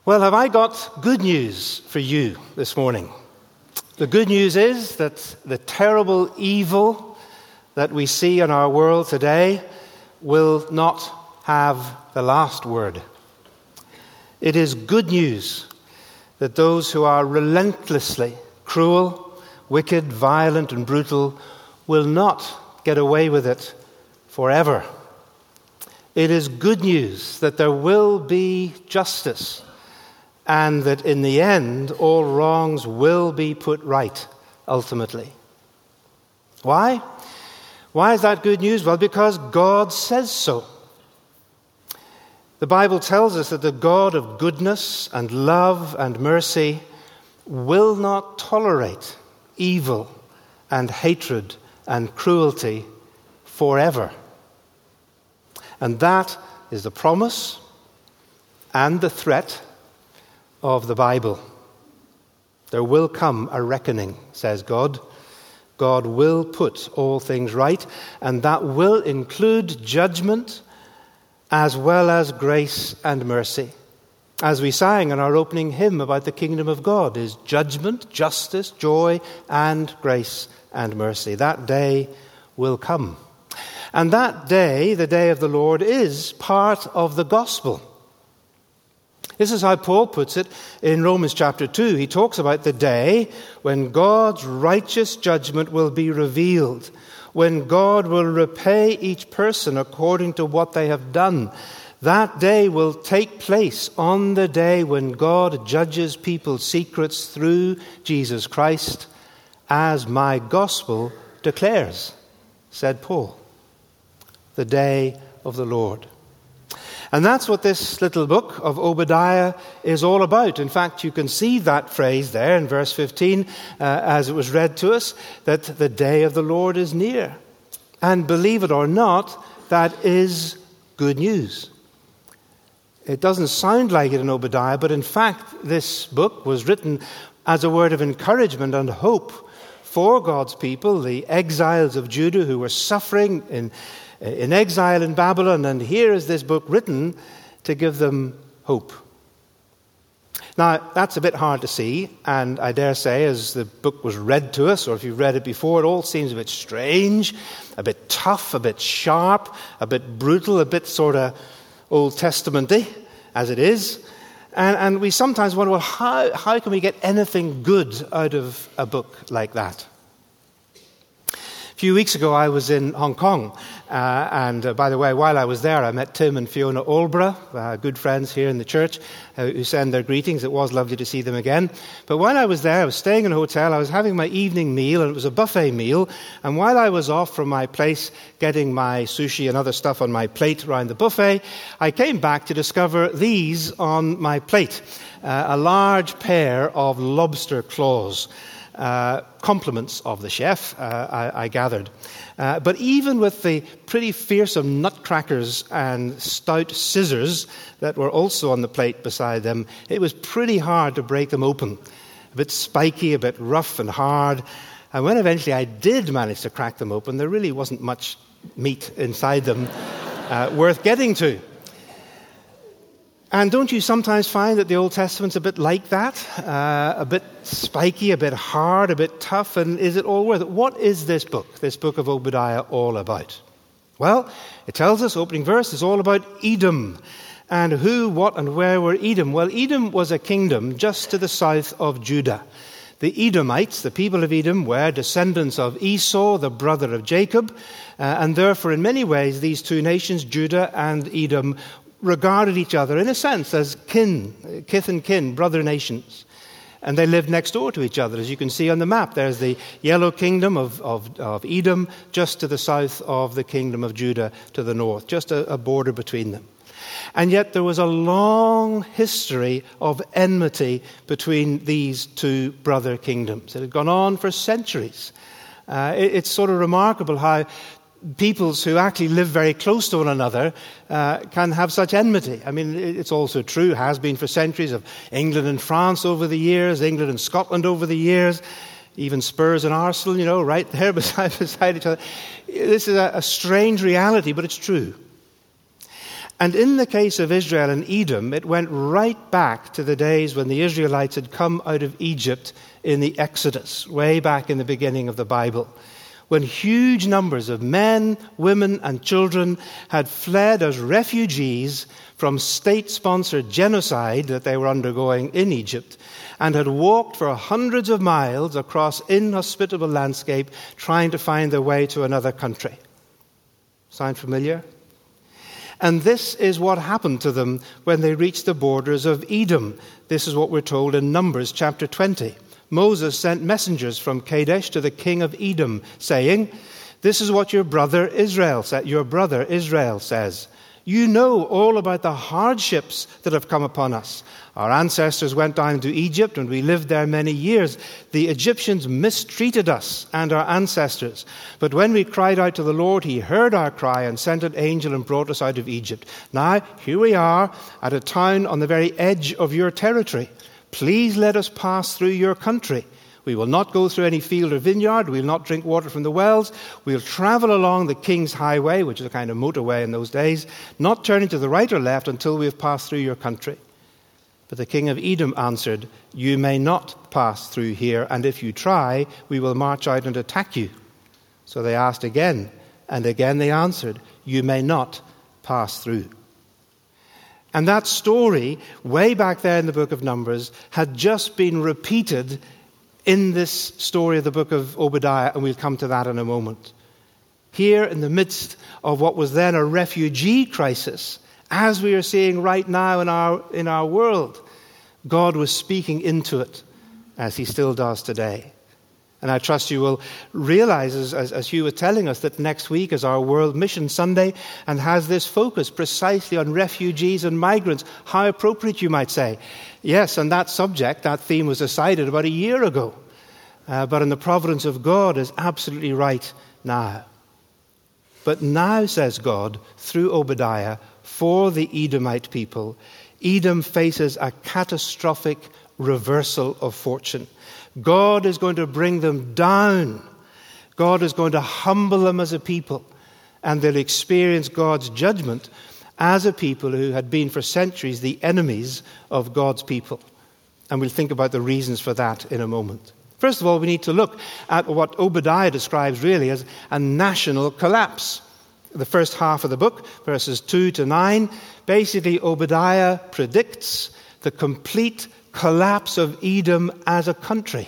Well, have I got good news for you this morning? The good news is that the terrible evil that we see in our world today will not have the last word. It is good news that those who are relentlessly cruel, wicked, violent, and brutal will not get away with it forever. It is good news that there will be justice, and that in the end, all wrongs will be put right, ultimately. Why? Why is that good news? Well, because God says so. The Bible tells us that the God of goodness and love and mercy will not tolerate evil and hatred and cruelty forever. And that is the promise and the threat of the Bible. There will come a reckoning, says God. God will put all things right, and that will include judgment as well as grace and mercy. As we sang in our opening hymn about the kingdom of God, is judgment, justice, joy, and grace and mercy. That day will come. And that day, the day of the Lord, is part of the gospel. This is how Paul puts it in Romans chapter 2. He talks about the day when God's righteous judgment will be revealed, when God will repay each person according to what they have done. That day will take place on the day when God judges people's secrets through Jesus Christ, as my gospel declares, said Paul. The day of the Lord. And that's what this little book of Obadiah is all about. In fact, you can see that phrase there in verse 15 as it was read to us, that the day of the Lord is near. And believe it or not, that is good news. It doesn't sound like it in Obadiah, but in fact, this book was written as a word of encouragement and hope for God's people, the exiles of Judah who were suffering in exile in Babylon, and here is this book written to give them hope. Now, that's a bit hard to see, and I dare say as the book was read to us, or if you've read it before, it all seems a bit strange, a bit tough, a bit sharp, a bit brutal, a bit sort of Old Testament-y, as it is. And we sometimes wonder, well, how can we get anything good out of a book like that? A few weeks ago, I was in Hong Kong, and by the way, while I was there, I met Tim and Fiona Olbra, good friends here in the church, who send their greetings. It was lovely to see them again. But while I was there, I was staying in a hotel, I was having my evening meal, and it was a buffet meal, and while I was off from my place getting my sushi and other stuff on my plate around the buffet, I came back to discover these on my plate, a large pair of lobster claws. Compliments of the chef, I gathered. But even with the pretty fearsome nutcrackers and stout scissors that were also on the plate beside them, it was pretty hard to break them open. A bit spiky, a bit rough and hard. And when eventually I did manage to crack them open, there really wasn't much meat inside them worth getting to. And don't you sometimes find that the Old Testament's a bit like that? A bit spiky, a bit hard, a bit tough, and is it all worth it? What is this book of Obadiah, all about? Well, it tells us, opening verse, is all about Edom. And who, what, and where were Edom? Well, Edom was a kingdom just to the south of Judah. The Edomites, the people of Edom, were descendants of Esau, the brother of Jacob, and therefore in many ways these two nations, Judah and Edom, regarded each other, in a sense, as kith and kin, brother nations. And they lived next door to each other, as you can see on the map. There's the yellow kingdom of Edom, just to the south of the kingdom of Judah to the north, just a border between them. And yet there was a long history of enmity between these two brother kingdoms. It had gone on for centuries. It's sort of remarkable how peoples who actually live very close to one another can have such enmity. I mean, it's also true, has been for centuries, of England and France over the years, England and Scotland over the years, even Spurs and Arsenal, right there beside each other. This is a strange reality, but it's true. And in the case of Israel and Edom, it went right back to the days when the Israelites had come out of Egypt in the Exodus, way back in the beginning of the Bible, when huge numbers of men, women, and children had fled as refugees from state-sponsored genocide that they were undergoing in Egypt, and had walked for hundreds of miles across inhospitable landscape trying to find their way to another country. Sound familiar? And this is what happened to them when they reached the borders of Edom. This is what we're told in Numbers chapter 20. Moses sent messengers from Kadesh to the king of Edom, saying, "This is what your brother Israel says. You know all about the hardships that have come upon us. Our ancestors went down to Egypt, and we lived there many years. The Egyptians mistreated us and our ancestors. But when we cried out to the Lord, he heard our cry and sent an angel and brought us out of Egypt. Now, here we are at a town on the very edge of your territory. Please let us pass through your country. We will not go through any field or vineyard. We will not drink water from the wells. We'll travel along the King's Highway," which is a kind of motorway in those days, "not turning to the right or left until we have passed through your country." But the king of Edom answered, "You may not pass through here, and if you try, we will march out and attack you." So they asked again, and again they answered, "You may not pass through." And that story, way back there in the book of Numbers, had just been repeated in this story of the book of Obadiah, and we'll come to that in a moment. Here, in the midst of what was then a refugee crisis, as we are seeing right now in our world, God was speaking into it, as he still does today. And I trust you will realize, as Hugh was telling us, that next week is our World Mission Sunday and has this focus precisely on refugees and migrants. How appropriate, you might say. Yes, and that subject, that theme was decided about a year ago. But in the providence of God is absolutely right now. But now, says God, through Obadiah, for the Edomite people, Edom faces a catastrophic reversal of fortune. God is going to bring them down. God is going to humble them as a people, and they'll experience God's judgment as a people who had been for centuries the enemies of God's people. And we'll think about the reasons for that in a moment. First of all, we need to look at what Obadiah describes really as a national collapse. The first half of the book, verses 2 to 9, basically Obadiah predicts the complete collapse of Edom as a country.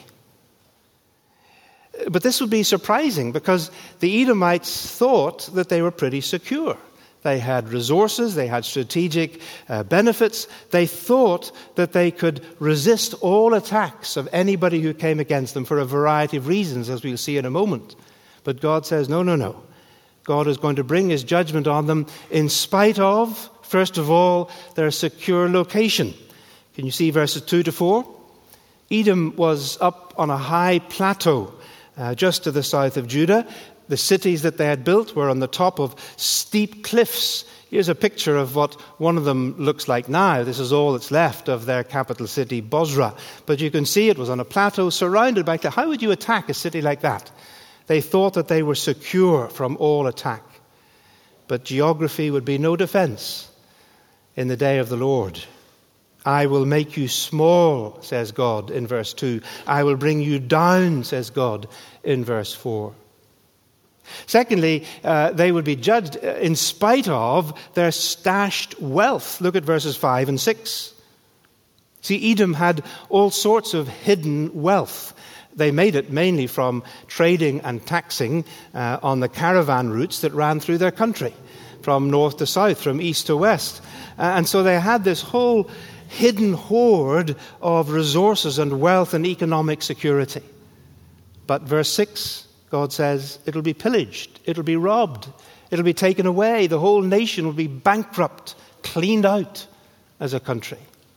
But this would be surprising because the Edomites thought that they were pretty secure. They had resources, they had strategic benefits. They thought that they could resist all attacks of anybody who came against them for a variety of reasons, as we'll see in a moment. But God says, no. God is going to bring his judgment on them in spite of, first of all, their secure location. Can you see verses 2 to 4? Edom was up on a high plateau just to the south of Judah. The cities that they had built were on the top of steep cliffs. Here's a picture of what one of them looks like now. This is all that's left of their capital city, Bozrah. But you can see it was on a plateau surrounded by cliffs. How would you attack a city like that? They thought that they were secure from all attack. But geography would be no defense in the day of the Lord. I will make you small, says God in verse 2. I will bring you down, says God in verse 4. Secondly, they would be judged in spite of their stashed wealth. Look at verses 5 and 6. See, Edom had all sorts of hidden wealth. They made it mainly from trading and taxing on the caravan routes that ran through their country, from north to south, from east to west. And so they had this whole hidden hoard of resources and wealth and economic security. But verse 6, God says, it'll be pillaged, it'll be robbed, it'll be taken away. The whole nation will be bankrupt, cleaned out as a country.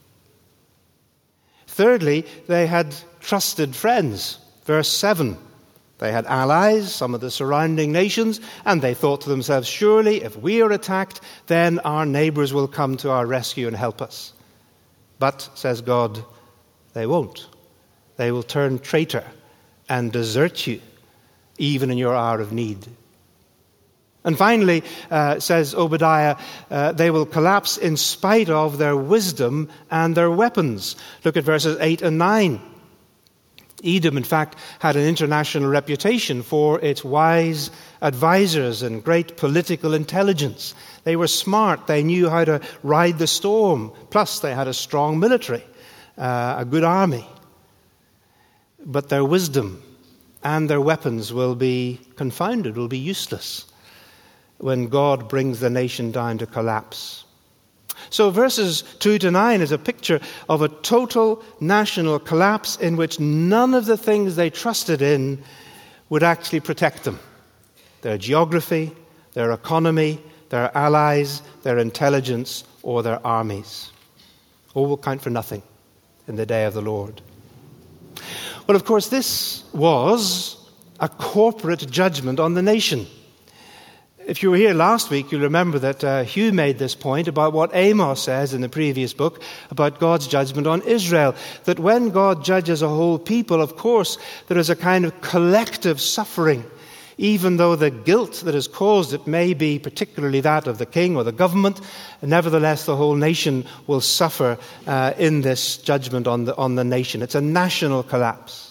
Thirdly, they had trusted friends. Verse 7, they had allies, some of the surrounding nations, and they thought to themselves, surely if we are attacked, then our neighbors will come to our rescue and help us. But, says God, they won't. They will turn traitor and desert you, even in your hour of need. And finally, says Obadiah, they will collapse in spite of their wisdom and their weapons. Look at verses 8 and 9. Edom, in fact, had an international reputation for its wise advisors and great political intelligence. They were smart. They knew how to ride the storm. Plus, they had a strong military, a good army. But their wisdom and their weapons will be confounded, will be useless when God brings the nation down to collapse. So verses 2 to 9 is a picture of a total national collapse in which none of the things they trusted in would actually protect them. Their geography, their economy, their allies, their intelligence, or their armies. All will count for nothing in the day of the Lord. Well, of course, this was a corporate judgment on the nation. If you were here last week, you'll remember that Hugh made this point about what Amos says in the previous book about God's judgment on Israel. That when God judges a whole people, of course, there is a kind of collective suffering, even though the guilt that has caused it may be particularly that of the king or the government. Nevertheless, the whole nation will suffer in this judgment on the nation. It's a national collapse.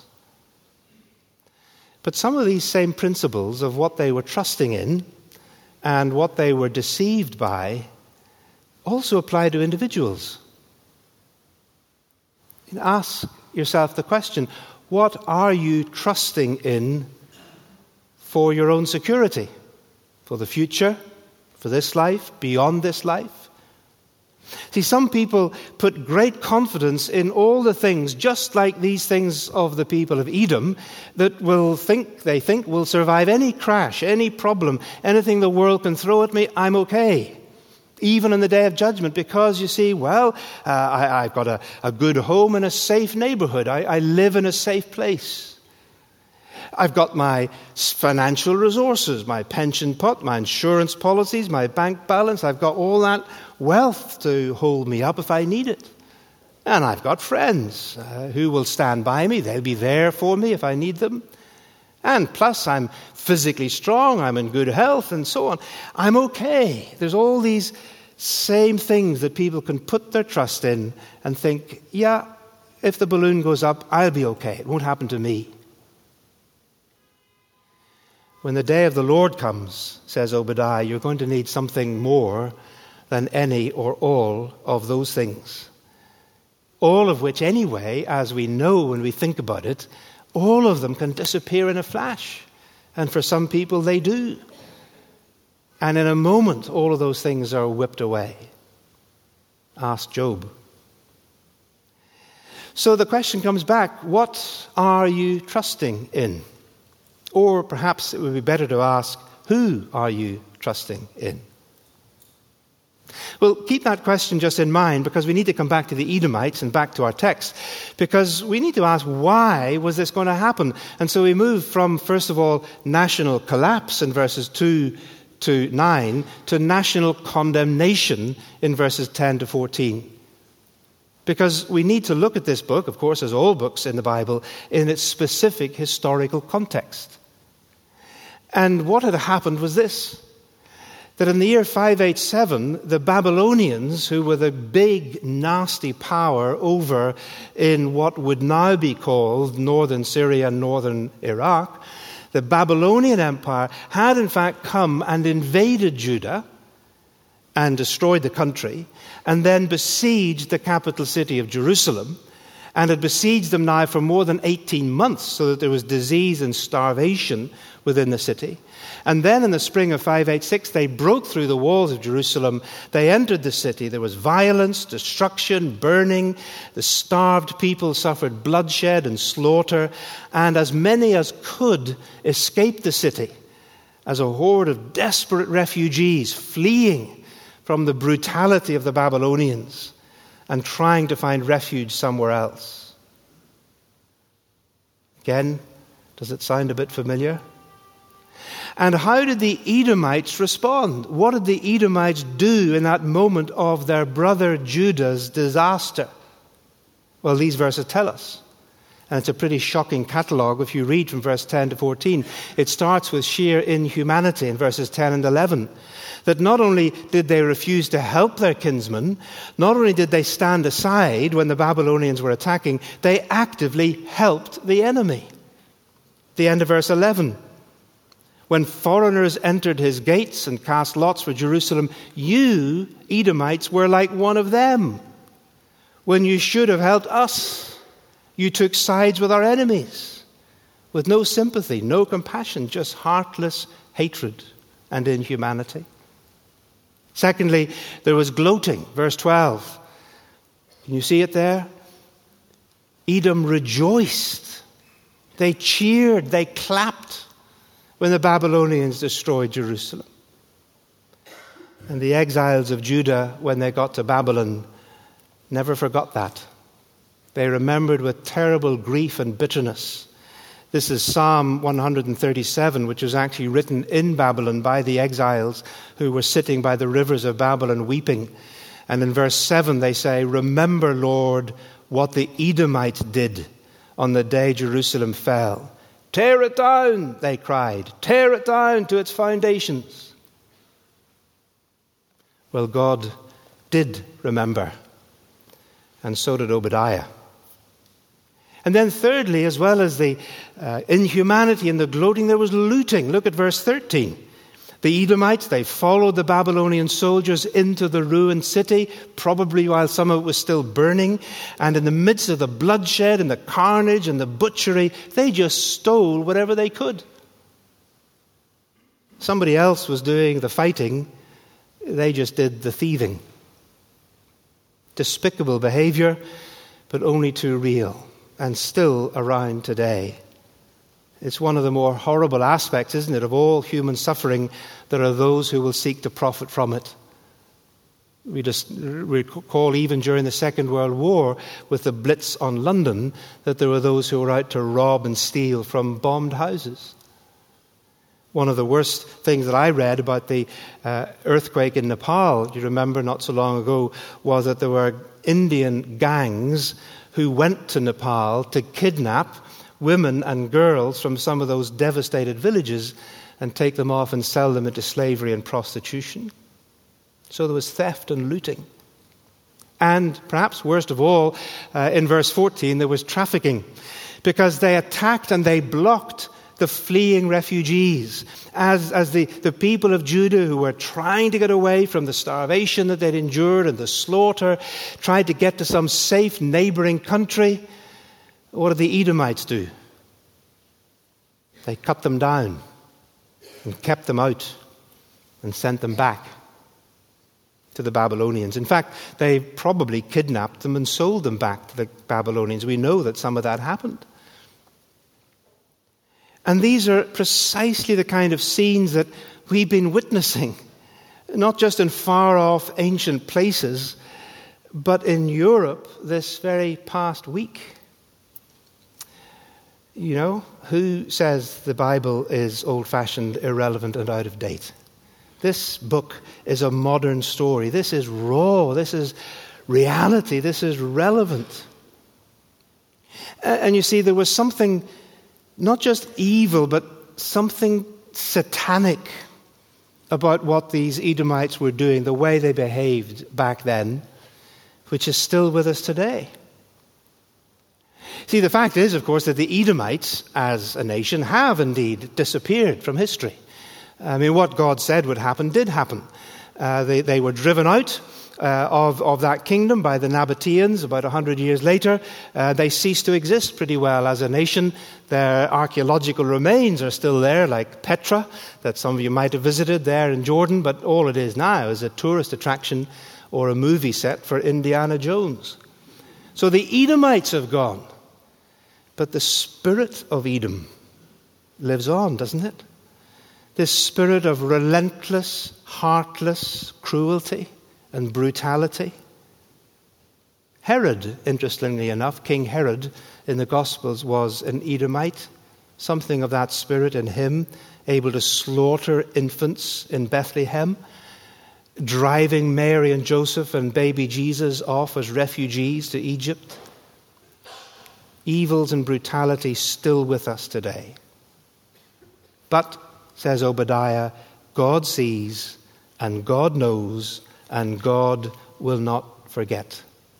But some of these same principles of what they were trusting in and what they were deceived by also apply to individuals. Ask yourself the question, what are you trusting in for your own security? For the future? For this life? Beyond this life? See, some people put great confidence in all the things, just like these things of the people of Edom, that they think will survive any crash, any problem, anything the world can throw at me, I'm okay. Even in the day of judgment, because you see, I've got a good home in a safe neighborhood. I live in a safe place. I've got my financial resources, my pension pot, my insurance policies, my bank balance. I've got all that wealth to hold me up if I need it. And I've got friends who will stand by me. They'll be there for me if I need them. And plus, I'm physically strong. I'm in good health and so on. I'm okay. There's all these same things that people can put their trust in and think, yeah, if the balloon goes up, I'll be okay. It won't happen to me. When the day of the Lord comes, says Obadiah, you're going to need something more than any or all of those things. All of which, anyway, as we know when we think about it, all of them can disappear in a flash. And for some people, they do. And in a moment, all of those things are whipped away. Ask Job. So the question comes back, what are you trusting in? Or perhaps it would be better to ask, who are you trusting in? Well, keep that question just in mind, because we need to come back to the Edomites and back to our text, because we need to ask, why was this going to happen? And so we move from, first of all, national collapse in verses 2 to 9 to national condemnation in verses 10 to 14. Because we need to look at this book, of course, as all books in the Bible, in its specific historical context. And what had happened was this, that in the year 587, the Babylonians, who were the big, nasty power over in what would now be called northern Syria and northern Iraq, the Babylonian Empire had in fact come and invaded Judah and destroyed the country, and then besieged the capital city of Jerusalem, and had besieged them now for more than 18 months, so that there was disease and starvation within the city. And then in the spring of 586, they broke through the walls of Jerusalem. They entered the city. There was violence, destruction, burning. The starved people suffered bloodshed and slaughter. And as many as could escaped the city as a horde of desperate refugees fleeing from the brutality of the Babylonians and trying to find refuge somewhere else. Again, does it sound a bit familiar? And how did the Edomites respond? What did the Edomites do in that moment of their brother Judah's disaster? Well, these verses tell us. And it's a pretty shocking catalogue if you read from verse 10 to 14. It starts with sheer inhumanity in verses 10 and 11. That not only did they refuse to help their kinsmen, not only did they stand aside when the Babylonians were attacking, they actively helped the enemy. The end of verse 11. When foreigners entered his gates and cast lots for Jerusalem, you, Edomites, were like one of them. When you should have helped us, you took sides with our enemies, with no sympathy, no compassion, just heartless hatred and inhumanity. Secondly, there was gloating, verse 12. Can you see it there? Edom rejoiced. They cheered, they clapped when the Babylonians destroyed Jerusalem. And the exiles of Judah, when they got to Babylon, never forgot that. They remembered with terrible grief and bitterness. This is Psalm 137, which was actually written in Babylon by the exiles who were sitting by the rivers of Babylon weeping. And in verse 7 they say, "Remember, Lord, what the Edomites did on the day Jerusalem fell. Tear it down," they cried. "Tear it down to its foundations." Well, God did remember. And so did Obadiah. And then thirdly, as well as the inhumanity and the gloating, there was looting. Look at verse 13. The Edomites, they followed the Babylonian soldiers into the ruined city, probably while some of it was still burning. And in the midst of the bloodshed and the carnage and the butchery, they just stole whatever they could. Somebody else was doing the fighting. They just did the thieving. Despicable behavior, but only too real, and still around today. It's one of the more horrible aspects, isn't it, of all human suffering. There are those who will seek to profit from it. We just recall even during the Second World War with the Blitz on London that there were those who were out to rob and steal from bombed houses. One of the worst things that I read about the earthquake in Nepal, you remember not so long ago, was that there were Indian gangs who went to Nepal to kidnap women and girls from some of those devastated villages and take them off and sell them into slavery and prostitution. So there was theft and looting. And perhaps worst of all, in verse 14, there was trafficking, because they attacked and they blocked the fleeing refugees. As the people of Judah who were trying to get away from the starvation that they'd endured and the slaughter, tried to get to some safe neighboring country, what did the Edomites do? They cut them down and kept them out and sent them back to the Babylonians. In fact, they probably kidnapped them and sold them back to the Babylonians. We know that some of that happened. And these are precisely the kind of scenes that we've been witnessing, not just in far-off ancient places, but in Europe this very past week. You know, who says the Bible is old-fashioned, irrelevant, and out of date? This book is a modern story. This is raw. This is reality. This is relevant. And you see, there was something not just evil, but something satanic about what these Edomites were doing, the way they behaved back then, which is still with us today. See, the fact is, of course, that the Edomites, as a nation, have indeed disappeared from history. I mean, what God said would happen did happen. They were driven out of that kingdom by the Nabateans about 100 years later. They ceased to exist pretty well as a nation. Their archaeological remains are still there, like Petra, that some of you might have visited there in Jordan, but all it is now is a tourist attraction or a movie set for Indiana Jones. So the Edomites have gone, but the spirit of Edom lives on, doesn't it? This spirit of relentless, heartless cruelty and brutality. Herod, interestingly enough, King Herod in the Gospels was an Edomite, something of that spirit in him, able to slaughter infants in Bethlehem, driving Mary and Joseph and baby Jesus off as refugees to Egypt. evils and brutality still with us today. But, says Obadiah, God sees and God knows and God will not forget.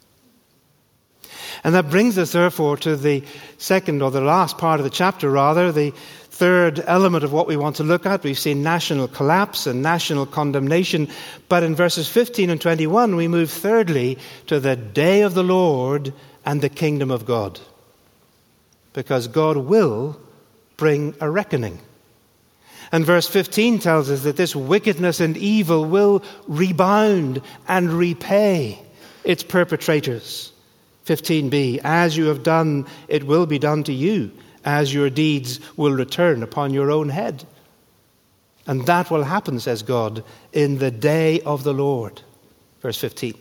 And that brings us, therefore, to the second, or the last part of the chapter, rather, the third element of what we want to look at. We've seen national collapse and national condemnation. But in verses 15 and 21, we move thirdly to the day of the Lord and the kingdom of God. Because God will bring a reckoning. And verse 15 tells us that this wickedness and evil will rebound and repay its perpetrators. 15b, as you have done, it will be done to you, as your deeds will return upon your own head. And that will happen, says God, in the day of the Lord. Verse 15.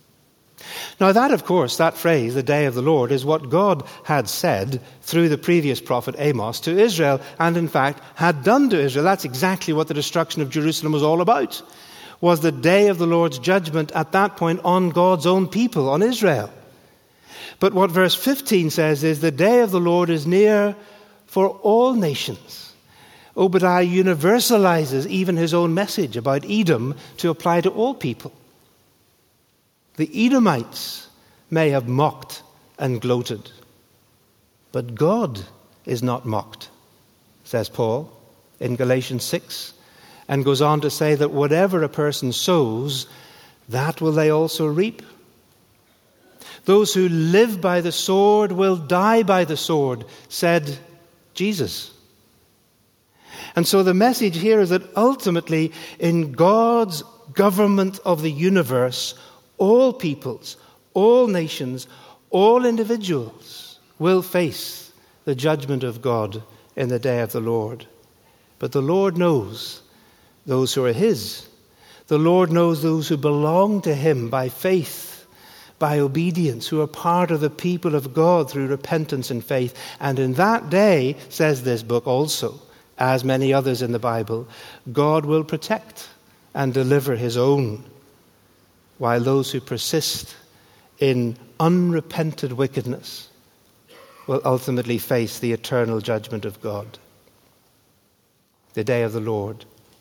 Now that, of course, that phrase, the day of the Lord, is what God had said through the previous prophet Amos to Israel, and in fact had done to Israel. That's exactly what the destruction of Jerusalem was all about, was the day of the Lord's judgment at that point on God's own people, on Israel. But what verse 15 says is the day of the Lord is near for all nations. Obadiah universalizes even his own message about Edom to apply to all people. The Edomites may have mocked and gloated, but God is not mocked, says Paul in Galatians 6, and goes on to say that whatever a person sows, that will they also reap. Those who live by the sword will die by the sword, said Jesus. And so the message here is that ultimately in God's government of the universe, all peoples, all nations, all individuals will face the judgment of God in the day of the Lord. But the Lord knows those who are His. The Lord knows those who belong to Him by faith, by obedience, who are part of the people of God through repentance and faith. And in that day, says this book also, as many others in the Bible, God will protect and deliver His own, while those who persist in unrepented wickedness will ultimately face the eternal judgment of God. The day of the Lord.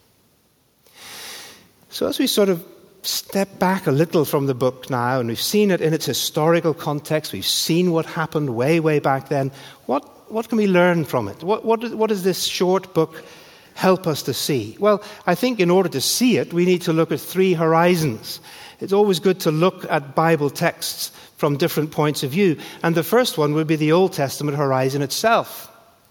So as we sort of step back a little from the book now, and we've seen it in its historical context, we've seen what happened way, way back then, what can we learn from it? What does this short book help us to see? Well, I think in order to see it, we need to look at three horizons. It's always good to look at Bible texts from different points of view. And the first one would be the Old Testament horizon itself.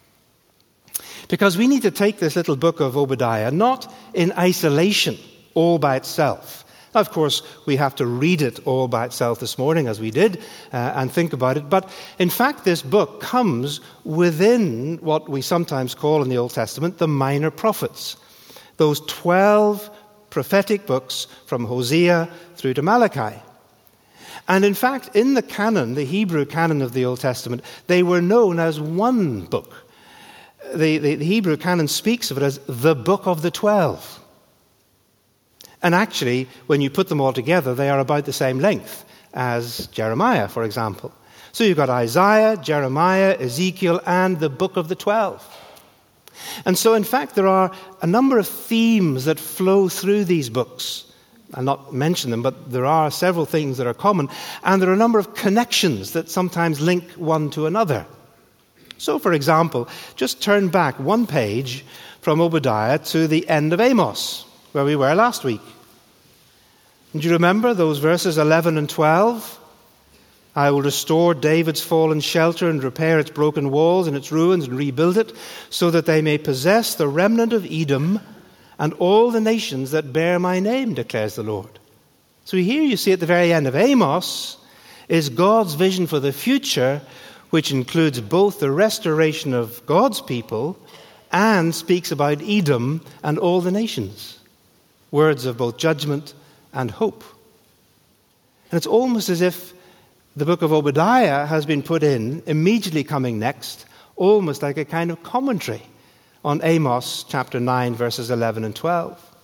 Because we need to take this little book of Obadiah not in isolation, all by itself. Now, of course, we have to read it all by itself this morning, as we did, and think about it. But in fact, this book comes within what we sometimes call in the Old Testament the minor prophets. Those 12 prophetic books from Hosea through to Malachi. And in fact, in the canon, the Hebrew canon of the Old Testament, they were known as one book. The Hebrew canon speaks of it as the book of the 12. And actually, when you put them all together, they are about the same length as Jeremiah, for example. So you've got Isaiah, Jeremiah, Ezekiel, and the book of the 12. And so, in fact, there are a number of themes that flow through these books. I'll not mention them, but there are several things that are common. And there are a number of connections that sometimes link one to another. So, for example, just turn back one page from Obadiah to the end of Amos, where we were last week. And do you remember those verses 11 and 12? I will restore David's fallen shelter and repair its broken walls and its ruins and rebuild it, so that they may possess the remnant of Edom and all the nations that bear my name, declares the Lord. So here you see at the very end of Amos is God's vision for the future, which includes both the restoration of God's people and speaks about Edom and all the nations. Words of both judgment and hope. And it's almost as if the book of Obadiah has been put in, immediately coming next, almost like a kind of commentary on Amos chapter 9, verses 11 and 12.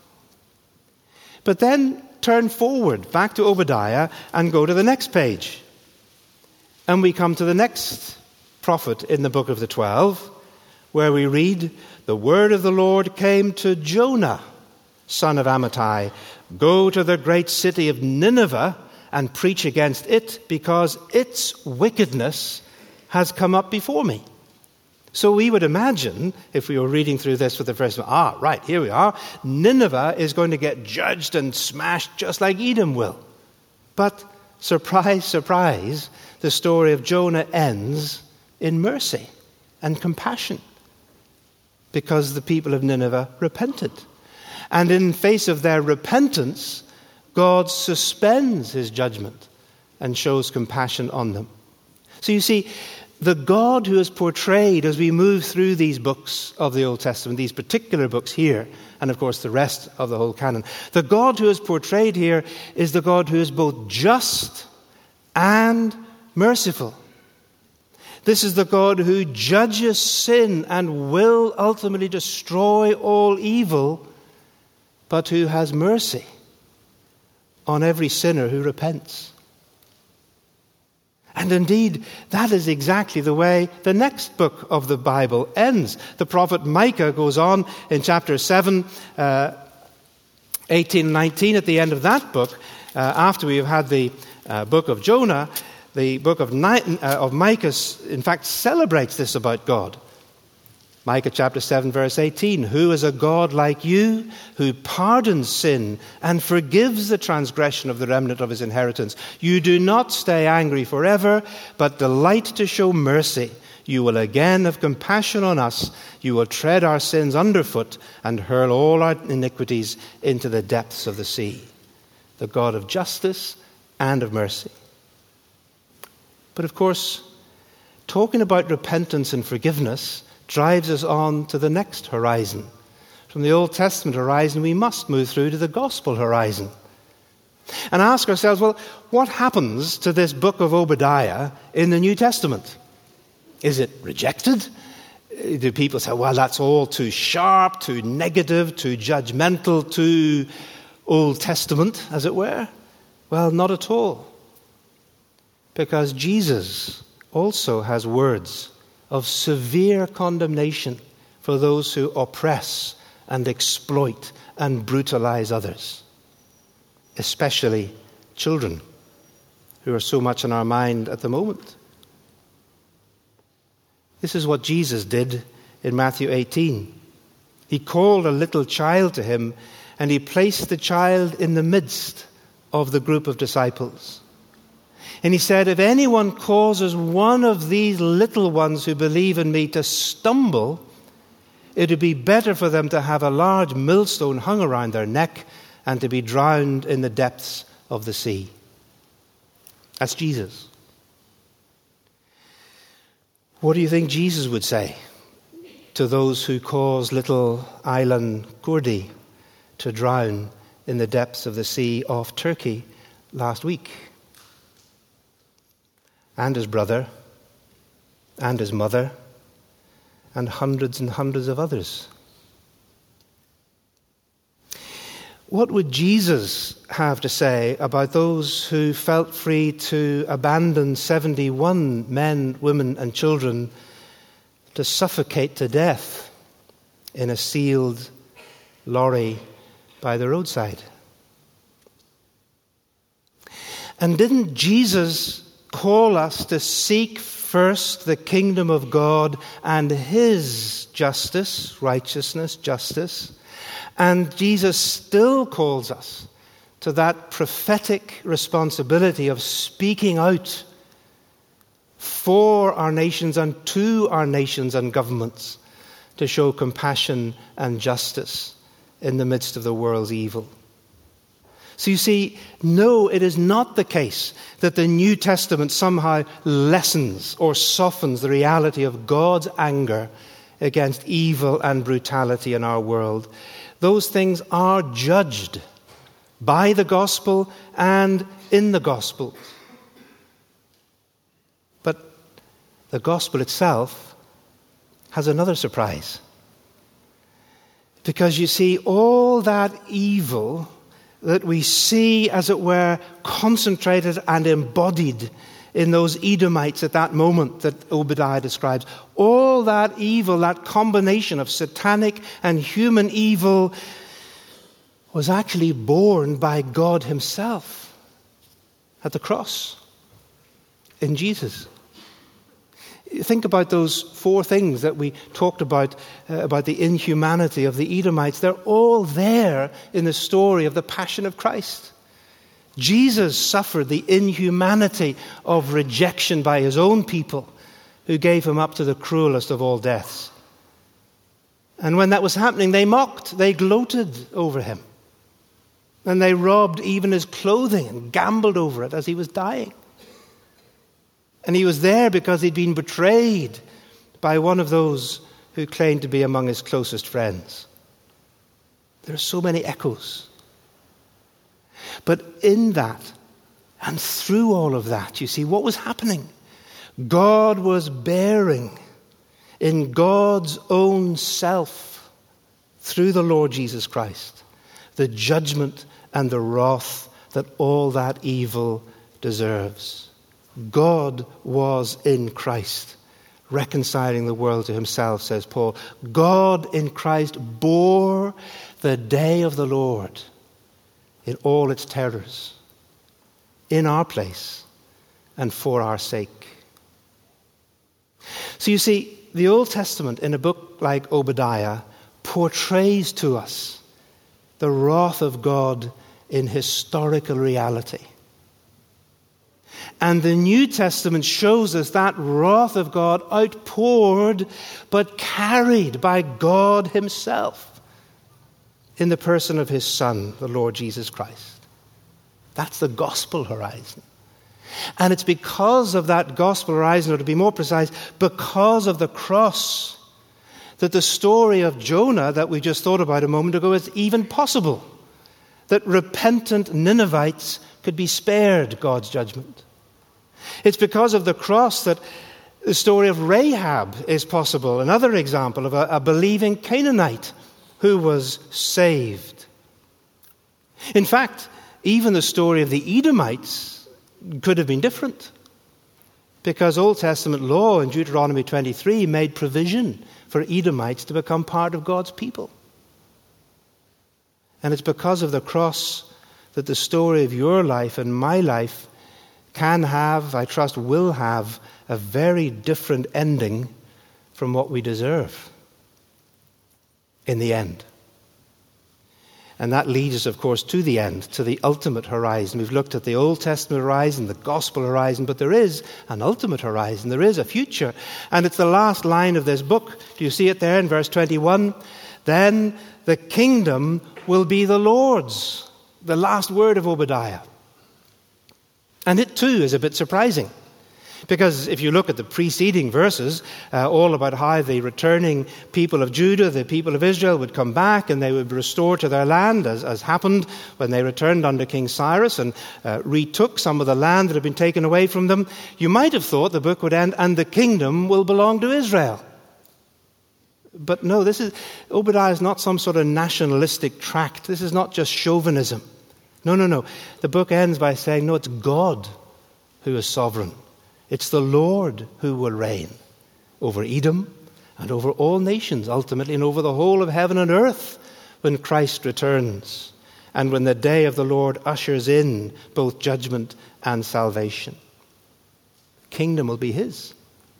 But then turn forward back to Obadiah and go to the next page. And we come to the next prophet in the book of the 12, where we read, "The word of the Lord came to Jonah, son of Amittai. Go to the great city of Nineveh and preach against it, because its wickedness has come up before me." So we would imagine, if we were reading through this for the first time, right, here we are. Nineveh is going to get judged and smashed just like Edom will. But surprise, surprise, the story of Jonah ends in mercy and compassion, because the people of Nineveh repented. And in face of their repentance, God suspends his judgment and shows compassion on them. So you see, the God who is portrayed as we move through these books of the Old Testament, these particular books here, and of course the rest of the whole canon, the God who is portrayed here is the God who is both just and merciful. This is the God who judges sin and will ultimately destroy all evil, but who has mercy on every sinner who repents. And indeed, that is exactly the way the next book of the Bible ends. The prophet Micah goes on in chapter 7, 18 and 19, at the end of that book, after we have had the book of Jonah, the book of Micah, in fact, celebrates this about God. Micah chapter 7, verse 18, "Who is a God like you, who pardons sin and forgives the transgression of the remnant of his inheritance? You do not stay angry forever, but delight to show mercy. You will again have compassion on us. You will tread our sins underfoot and hurl all our iniquities into the depths of the sea." The God of justice and of mercy. But of course, talking about repentance and forgiveness drives us on to the next horizon. From the Old Testament horizon, we must move through to the gospel horizon and ask ourselves, well, what happens to this book of Obadiah in the New Testament? Is it rejected? Do people say, well, that's all too sharp, too negative, too judgmental, too Old Testament, as it were? Well, not at all. Because Jesus also has words of severe condemnation for those who oppress and exploit and brutalize others, especially children, who are so much on our mind at the moment. This is what Jesus did in Matthew 18. He called a little child to him, and he placed the child in the midst of the group of disciples. And he said, "If anyone causes one of these little ones who believe in me to stumble, it would be better for them to have a large millstone hung around their neck and to be drowned in the depths of the sea." That's Jesus. What do you think Jesus would say to those who cause little Aylan Kurdi to drown in the depths of the sea off Turkey last week? And his brother, and his mother, and hundreds of others. What would Jesus have to say about those who felt free to abandon 71 men, women, and children to suffocate to death in a sealed lorry by the roadside? And didn't Jesus call us to seek first the kingdom of God and his justice, righteousness, justice? And Jesus still calls us to that prophetic responsibility of speaking out for our nations and to our nations and governments to show compassion and justice in the midst of the world's evil. So you see, no, it is not the case that the New Testament somehow lessens or softens the reality of God's anger against evil and brutality in our world. Those things are judged by the gospel and in the gospel. But the gospel itself has another surprise. Because you see, all that evil that we see, as it were, concentrated and embodied in those Edomites at that moment that Obadiah describes. All that evil, that combination of satanic and human evil, was actually borne by God himself at the cross in Jesus. Think about those four things that we talked about the inhumanity of the Edomites. They're all there in the story of the Passion of Christ. Jesus suffered the inhumanity of rejection by his own people, who gave him up to the cruelest of all deaths. And when that was happening, they mocked, they gloated over him. And they robbed even his clothing and gambled over it as he was dying. And he was there because he'd been betrayed by one of those who claimed to be among his closest friends. There are so many echoes. But in that, and through all of that, you see, what was happening? God was bearing in God's own self, through the Lord Jesus Christ, the judgment and the wrath that all that evil deserves. God was in Christ, reconciling the world to himself, says Paul. God in Christ bore the day of the Lord in all its terrors, in our place and for our sake. So you see, the Old Testament in a book like Obadiah portrays to us the wrath of God in historical reality. And the New Testament shows us that wrath of God outpoured but carried by God himself in the person of his Son, the Lord Jesus Christ. That's the gospel horizon. And it's because of that gospel horizon, or to be more precise, because of the cross, that the story of Jonah that we just thought about a moment ago is even possible. That repentant Ninevites could be spared God's judgment. It's because of the cross that the story of Rahab is possible. Another example of a believing Canaanite who was saved. In fact, even the story of the Edomites could have been different, because Old Testament law in Deuteronomy 23 made provision for Edomites to become part of God's people. And it's because of the cross that the story of your life and my life can have, I trust will have, a very different ending from what we deserve in the end. And that leads us, of course, to the end, to the ultimate horizon. We've looked at the Old Testament horizon, the gospel horizon, but there is an ultimate horizon. There is a future. And it's the last line of this book. Do you see it there in verse 21? Then the kingdom will be the Lord's. The last word of Obadiah. And it too is a bit surprising. Because if you look at the preceding verses, all about how the returning people of Judah, the people of Israel, would come back and they would be restored to their land, as happened when they returned under King Cyrus and retook some of the land that had been taken away from them, you might have thought the book would end, and the kingdom will belong to Israel. But no, Obadiah is not some sort of nationalistic tract. This is not just chauvinism. No. The book ends by saying, no, it's God who is sovereign. It's the Lord who will reign over Edom and over all nations, ultimately, and over the whole of heaven and earth when Christ returns and when the day of the Lord ushers in both judgment and salvation. The kingdom will be his.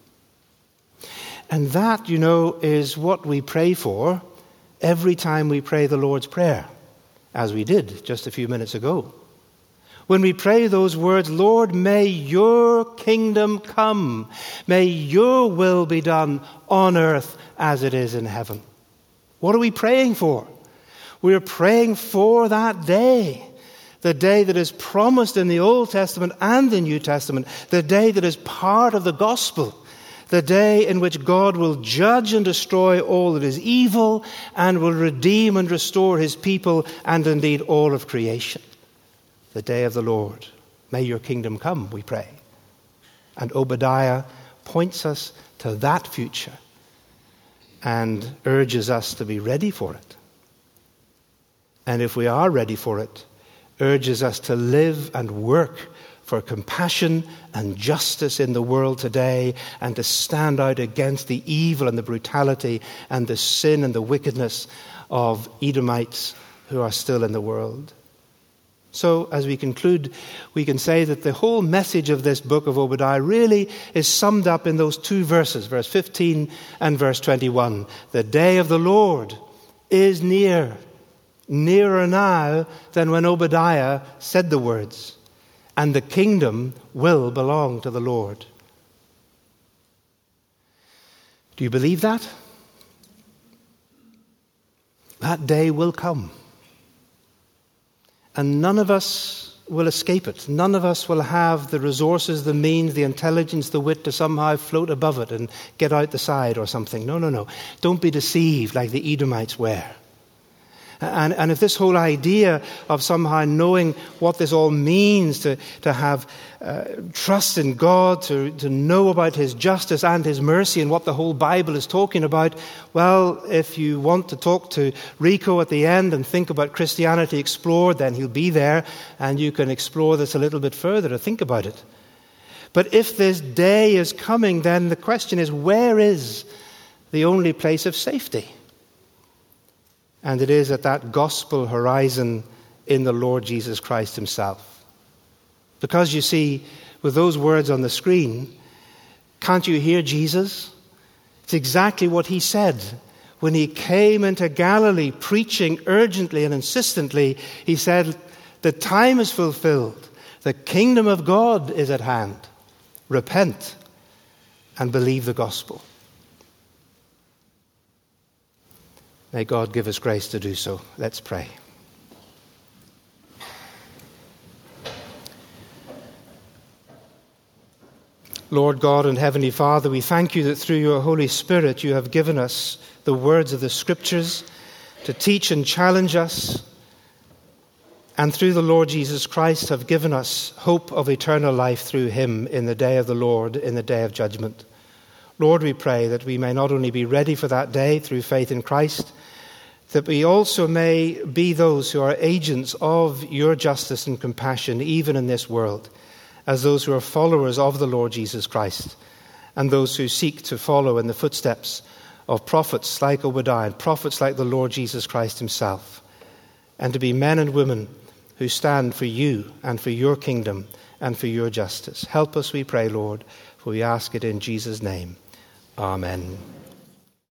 And that, is what we pray for every time we pray the Lord's Prayer, as we did just a few minutes ago. When we pray those words, Lord, may your kingdom come. May your will be done on earth as it is in heaven. What are we praying for? We are praying for that day. The day that is promised in the Old Testament and the New Testament. The day that is part of the gospel. The day in which God will judge and destroy all that is evil and will redeem and restore his people and indeed all of creation. The day of the Lord. May your kingdom come, we pray. And Obadiah points us to that future and urges us to be ready for it. And if we are ready for it, urges us to live and work for compassion and justice in the world today, and to stand out against the evil and the brutality and the sin and the wickedness of Edomites who are still in the world. So, as we conclude, we can say that the whole message of this book of Obadiah really is summed up in those two verses, verse 15 and verse 21. The day of the Lord is near, nearer now than when Obadiah said the words, and the kingdom will belong to the Lord. Do you believe that? That day will come. And none of us will escape it. None of us will have the resources, the means, the intelligence, the wit to somehow float above it and get out the side or something. No. Don't be deceived like the Edomites were. And if this whole idea of somehow knowing what this all means, to have trust in God, to know about His justice and His mercy and what the whole Bible is talking about, well, if you want to talk to Rico at the end and think about Christianity Explored, then he'll be there and you can explore this a little bit further to think about it. But if this day is coming, then the question is, where is the only place of safety? And it is at that gospel horizon in the Lord Jesus Christ Himself. Because you see, with those words on the screen, can't you hear Jesus? It's exactly what He said. When He came into Galilee preaching urgently and insistently, He said, the time is fulfilled. The kingdom of God is at hand. Repent and believe the gospel. May God give us grace to do so. Let's pray. Lord God and Heavenly Father, we thank You that through Your Holy Spirit You have given us the words of the Scriptures to teach and challenge us, and through the Lord Jesus Christ have given us hope of eternal life through Him in the day of the Lord, in the day of judgment. Lord, we pray that we may not only be ready for that day through faith in Christ, that we also may be those who are agents of Your justice and compassion even in this world, as those who are followers of the Lord Jesus Christ, and those who seek to follow in the footsteps of prophets like Obadiah, and prophets like the Lord Jesus Christ Himself, and to be men and women who stand for You and for Your kingdom and for Your justice. Help us, we pray, Lord, for we ask it in Jesus' name. Amen.